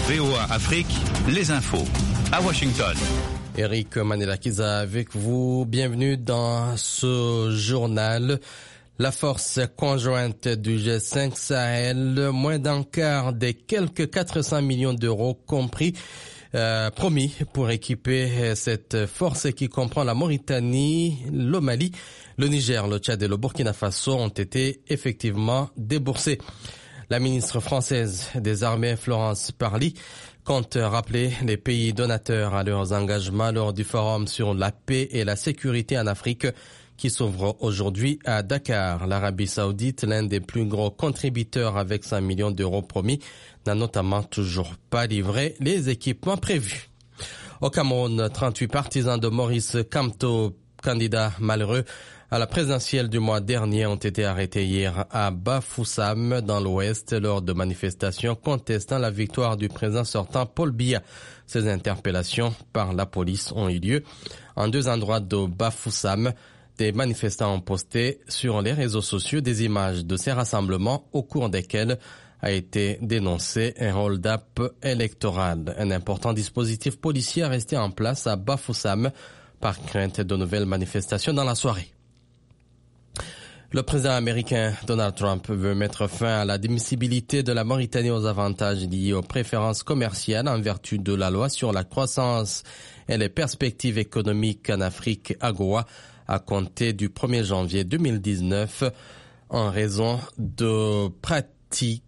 VOA Afrique, les infos. À Washington. Eric Manelakiza avec vous. Bienvenue dans ce journal. La force conjointe du G5 Sahel, moins d'un quart des quelques 400 millions d'euros promis pour équiper cette force qui comprend la Mauritanie, le Mali, le Niger, le Tchad et le Burkina Faso ont été effectivement déboursés. La ministre française des Armées, Florence Parly, compte rappeler les pays donateurs à leurs engagements lors du forum sur la paix et la sécurité en Afrique qui s'ouvre aujourd'hui à Dakar. L'Arabie Saoudite, l'un des plus gros contributeurs avec 100 millions d'euros promis, n'a notamment toujours pas livré les équipements prévus. Au Cameroun, 38 partisans de Maurice Kamto, candidat malheureux à la présidentielle du mois dernier, ont été arrêtés hier à Bafoussam, dans l'ouest, lors de manifestations contestant la victoire du président sortant Paul Biya. Ces interpellations par la police ont eu lieu en deux endroits de Bafoussam. Des manifestants ont posté sur les réseaux sociaux des images de ces rassemblements au cours desquels a été dénoncé un hold-up électoral. Un important dispositif policier est resté en place à Bafoussam par crainte de nouvelles manifestations dans la soirée. Le président américain Donald Trump veut mettre fin à la démissibilité de la Mauritanie aux avantages liés aux préférences commerciales en vertu de la loi sur la croissance et les perspectives économiques en Afrique, AGOA, à compter du 1er janvier 2019 en raison de pratiques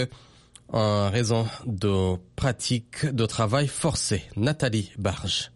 de travail forcé. Nathalie Barge.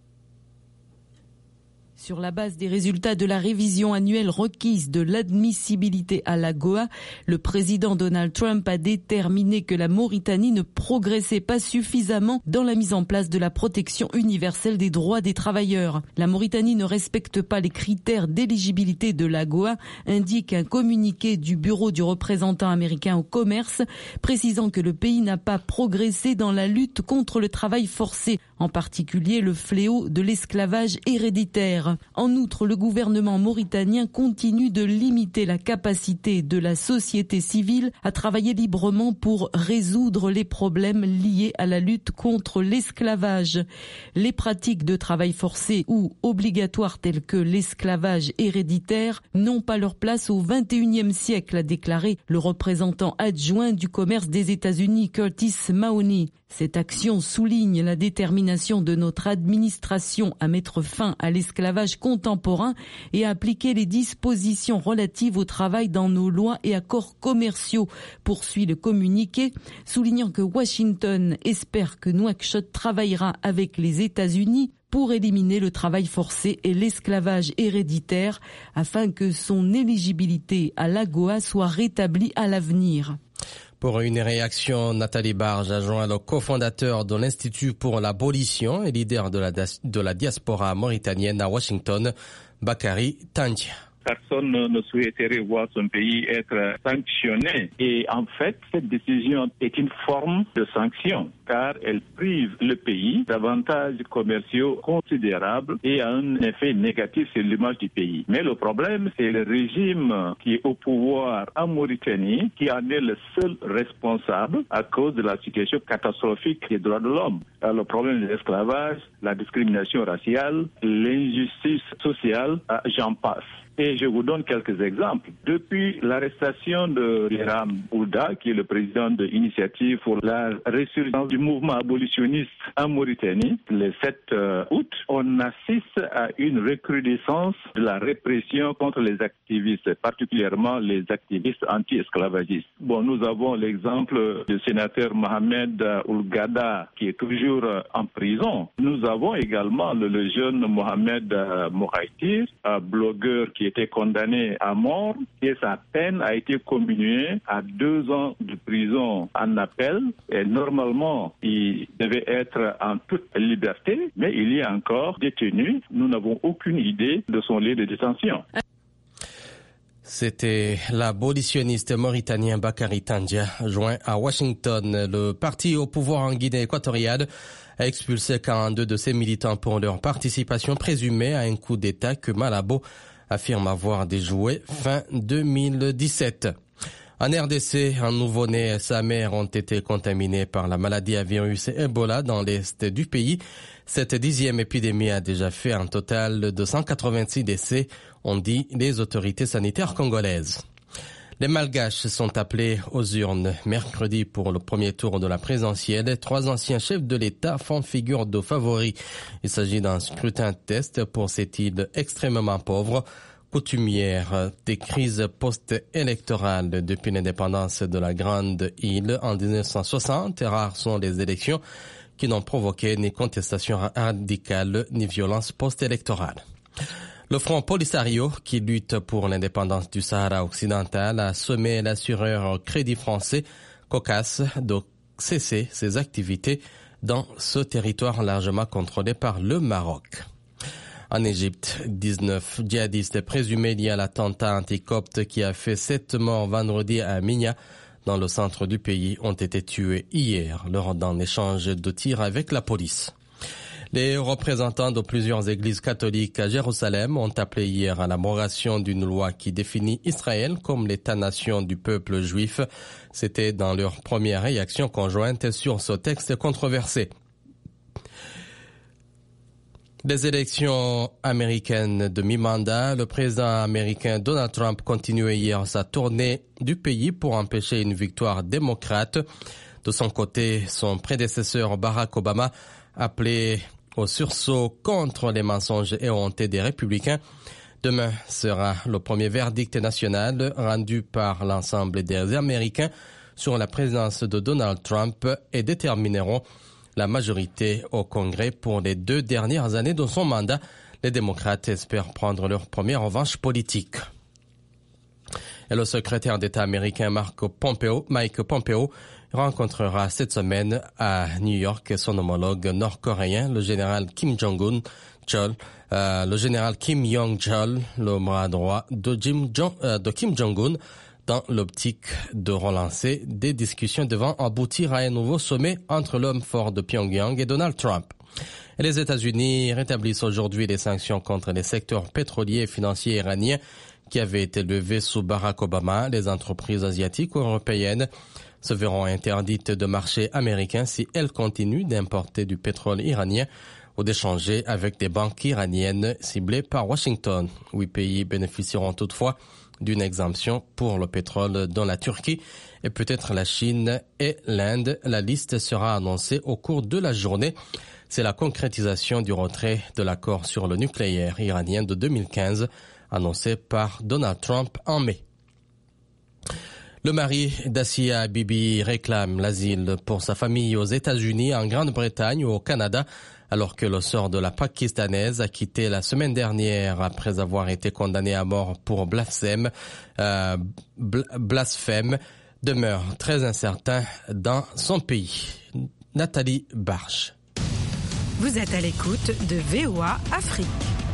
Sur la base des résultats de la révision annuelle requise de l'admissibilité à l'AGOA, le président Donald Trump a déterminé que la Mauritanie ne progressait pas suffisamment dans la mise en place de la protection universelle des droits des travailleurs. La Mauritanie ne respecte pas les critères d'éligibilité de l'AGOA, indique un communiqué du bureau du représentant américain au commerce, précisant que le pays n'a pas progressé dans la lutte contre le travail forcé, en particulier le fléau de l'esclavage héréditaire. En outre, le gouvernement mauritanien continue de limiter la capacité de la société civile à travailler librement pour résoudre les problèmes liés à la lutte contre l'esclavage. Les pratiques de travail forcé ou obligatoires telles que l'esclavage héréditaire n'ont pas leur place au XXIe siècle, a déclaré le représentant adjoint du commerce des États-Unis, Curtis Mahoney. Cette action souligne la détermination de notre administration à mettre fin à l'esclavage contemporain et à appliquer les dispositions relatives au travail dans nos lois et accords commerciaux, poursuit le communiqué, soulignant que Washington espère que Nouakchott travaillera avec les États-Unis pour éliminer le travail forcé et l'esclavage héréditaire afin que son éligibilité à l'AGOA soit rétablie à l'avenir. Pour une réaction, Nathalie Barge a joint le cofondateur de l'Institut pour l'abolition et leader de la diaspora mauritanienne à Washington, Bakary Tandia. Personne ne souhaiterait voir son pays être sanctionné. Et en fait, cette décision est une forme de sanction, car elle prive le pays d'avantages commerciaux considérables et a un effet négatif sur l'image du pays. Mais le problème, c'est le régime qui est au pouvoir en Mauritanie, qui en est le seul responsable à cause de la situation catastrophique des droits de l'homme. Alors, le problème de l'esclavage, la discrimination raciale, l'injustice sociale, j'en passe. Et je vous donne quelques exemples. Depuis l'arrestation de Biram Oulda, qui est le président de l'Initiative pour la résurgence du mouvement abolitionniste en Mauritanie, le 7 août, on assiste à une recrudescence de la répression contre les activistes, particulièrement les activistes anti-esclavagistes. Bon, nous avons l'exemple du sénateur Mohamed Oulgada, qui est toujours en prison. Nous avons également le jeune Mohamed Mouraitir, blogueur qui était condamné à mort et sa peine a été commuée à 2 ans de prison en appel. Et normalement, il devait être en toute liberté, mais il y est encore détenu. Nous n'avons aucune idée de son lieu de détention. C'était l'abolitionniste mauritanien Bakary Tandia, joint à Washington. Le parti au pouvoir en Guinée équatoriale a expulsé 42 de ses militants pour leur participation présumée à un coup d'État que Malabo affirme avoir déjoué fin 2017. En RDC, un nouveau-né et sa mère ont été contaminés par la maladie à virus Ebola dans l'est du pays. Cette 10e épidémie a déjà fait un total de 186 décès, ont dit les autorités sanitaires congolaises. Les Malgaches sont appelés aux urnes mercredi pour le premier tour de la présidentielle. 3 anciens chefs de l'État font figure de favoris. Il s'agit d'un scrutin test pour cette île extrêmement pauvre, coutumière des crises post-électorales depuis l'indépendance de la Grande Île en 1960. Rares sont les élections qui n'ont provoqué ni contestation radicale ni violence post-électorale. Le Front Polisario, qui lutte pour l'indépendance du Sahara occidental, a sommé l'assureur Crédit Français, Cocas, de cesser ses activités dans ce territoire largement contrôlé par le Maroc. En Égypte, 19 djihadistes présumés liés à l'attentat anticopte qui a fait 7 morts vendredi à Minya, dans le centre du pays, ont été tués hier lors d'un échange de tirs avec la police. Les représentants de plusieurs églises catholiques à Jérusalem ont appelé hier à l'abrogation d'une loi qui définit Israël comme l'État-nation du peuple juif. C'était dans leur première réaction conjointe sur ce texte controversé. Des élections américaines de mi-mandat, le président américain Donald Trump continuait hier sa tournée du pays pour empêcher une victoire démocrate. De son côté, son prédécesseur Barack Obama appelait au sursaut contre les mensonges éhontés des républicains. Demain sera le premier verdict national rendu par l'ensemble des Américains sur la présidence de Donald Trump et détermineront la majorité au Congrès pour les 2 dernières années de son mandat. Les démocrates espèrent prendre leur première revanche politique. Et le secrétaire d'État américain Mike Pompeo rencontrera cette semaine à New York son homologue nord-coréen, le général Kim Jong-chol, le bras droit de Kim Jong-un, dans l'optique de relancer des discussions devant aboutir à un nouveau sommet entre l'homme fort de Pyongyang et Donald Trump. Et les États-Unis rétablissent aujourd'hui les sanctions contre les secteurs pétroliers et financiers iraniens qui avaient été levées sous Barack Obama. Les entreprises asiatiques ou européennes se verront interdites de marché américain si elles continuent d'importer du pétrole iranien ou d'échanger avec des banques iraniennes ciblées par Washington. 8 pays bénéficieront toutefois d'une exemption pour le pétrole dans la Turquie et peut-être la Chine et l'Inde. La liste sera annoncée au cours de la journée. C'est la concrétisation du retrait de l'accord sur le nucléaire iranien de 2015 annoncé par Donald Trump en mai. Le mari d'Asia Bibi réclame l'asile pour sa famille aux États-Unis, en Grande-Bretagne ou au Canada, alors que le sort de la Pakistanaise, acquittée la semaine dernière après avoir été condamnée à mort pour blasphème, demeure très incertain dans son pays. Nathalie Barche. Vous êtes à l'écoute de VOA Afrique.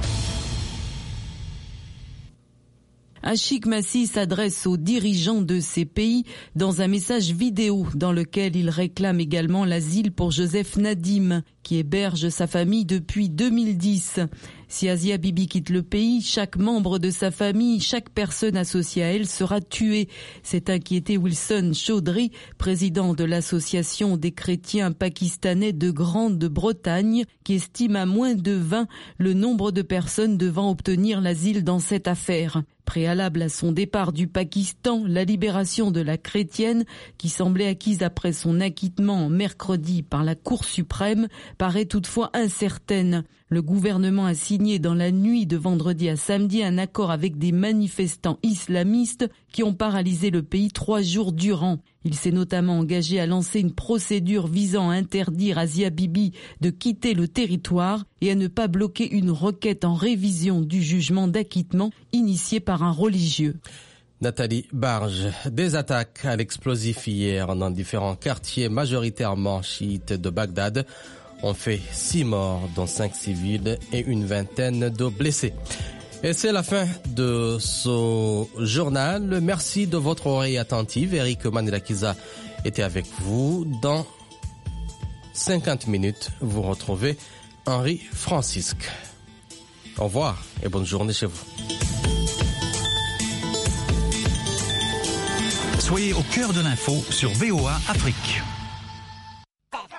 Achik Massi s'adresse aux dirigeants de ces pays dans un message vidéo dans lequel il réclame également l'asile pour Joseph Nadim, qui héberge sa famille depuis 2010. Si Asia Bibi quitte le pays, chaque membre de sa famille, chaque personne associée à elle sera tuée. C'est inquiété Wilson Chaudhry, président de l'association des chrétiens pakistanais de Grande-Bretagne, qui estime à moins de 20 le nombre de personnes devant obtenir l'asile dans cette affaire. Préalable à son départ du Pakistan, la libération de la chrétienne, qui semblait acquise après son acquittement mercredi par la Cour suprême, paraît toutefois incertaine. Le gouvernement a signé dans la nuit de vendredi à samedi un accord avec des manifestants islamistes qui ont paralysé le pays 3 jours durant. Il s'est notamment engagé à lancer une procédure visant à interdire Asia Bibi de quitter le territoire et à ne pas bloquer une requête en révision du jugement d'acquittement initié par un religieux. Nathalie Barge, des attaques à l'explosif hier dans différents quartiers majoritairement chiites de Bagdad ont fait 6 morts, dont 5 civils et une vingtaine de blessés. Et c'est la fin de ce journal. Merci de votre oreille attentive. Eric Manelakiza était avec vous. Dans 50 minutes, vous retrouvez Henri Francisque. Au revoir et bonne journée chez vous. Soyez au cœur de l'info sur VOA Afrique.